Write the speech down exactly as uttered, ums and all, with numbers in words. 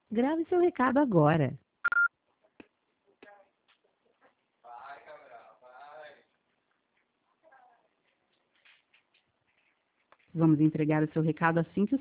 Grave seu recado agora. Vamos entregar o seu recado assim que o